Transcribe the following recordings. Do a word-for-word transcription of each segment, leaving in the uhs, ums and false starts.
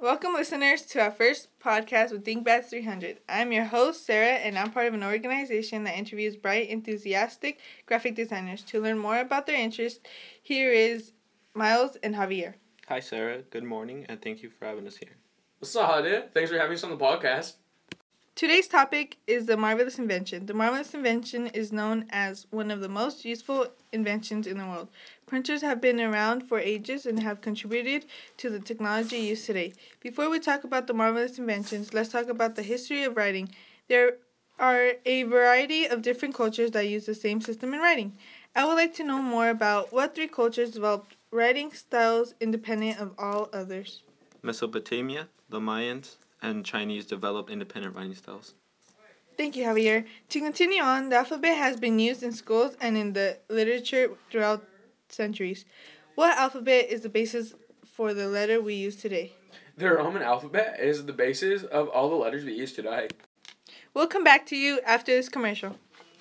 Welcome, listeners, to our first podcast with Dingbats three hundred. I'm your host, Sarah, and I'm part of an organization that interviews bright, enthusiastic graphic designers. To learn more about their interests, here is Miles and Javier. Hi, Sarah. Good morning, and thank you for having us here. What's up, Javier? Thanks for having us on the podcast. Today's topic is the marvelous invention. The marvelous invention is known as one of the most useful inventions in the world. Printers have been around for ages and have contributed to the technology used today. Before we talk about the marvelous inventions, let's talk about the history of writing. There are a variety of different cultures that use the same system in writing. I would like to know more about what three cultures developed writing styles independent of all others. Mesopotamia, the Mayans, and Chinese developed independent writing styles. Thank you, Javier. To continue on, the alphabet has been used in schools and in the literature throughout centuries. What alphabet is the basis for the letter we use today? The Roman alphabet is the basis of all the letters we use today. We'll come back to you after this commercial.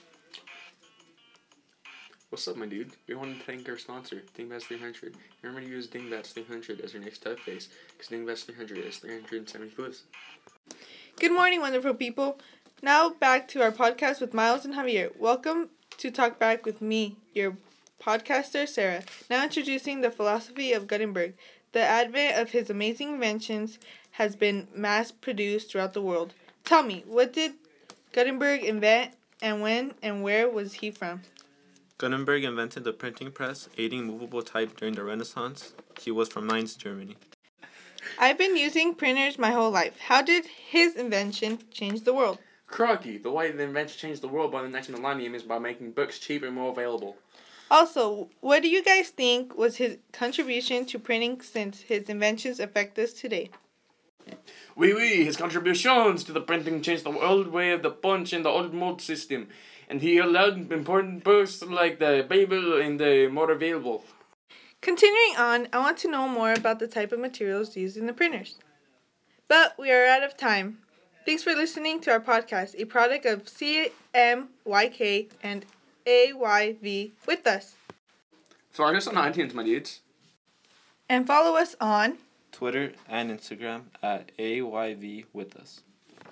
What's up, my dude? We wanted to thank our sponsor, Dingbats three hundred. Remember to use Dingbats three hundred as your next typeface, because Dingbats three hundred is three hundred seventy posts. Good morning, wonderful people. Now back to our podcast with Miles and Javier. Welcome to Talk Back with me, your podcaster, Sarah. Now introducing the philosophy of Gutenberg. The advent of his amazing inventions has been mass-produced throughout the world. Tell me, what did Gutenberg invent, and when and where was he from? Gutenberg invented the printing press, aiding movable type during the Renaissance. He was from Mainz, Germany. I've been using printers my whole life. How did his invention change the world? Crocky, the way the invention changed the world by the next millennium is by making books cheaper and more available. Also, what do you guys think was his contribution to printing since his inventions affect us today? Oui, oui, his contributions to the printing changed the old way of the punch and the old mold system, and he allowed important books like the Bible and the more available. Continuing on, I want to know more about the type of materials used in the printers. But we are out of time. Thanks for listening to our podcast, a product of C M Y K and A Y V with us. Find us on iTunes, my dudes. And follow us on Twitter and Instagram at A Y V with us.